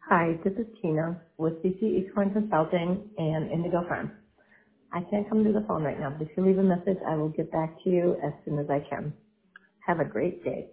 Hi, this is Tina with CC Eastpoint Consulting and Indigo Farm. I can't come to the phone right now, but if you leave a message, I will get back to you as soon as I can. Have a great day.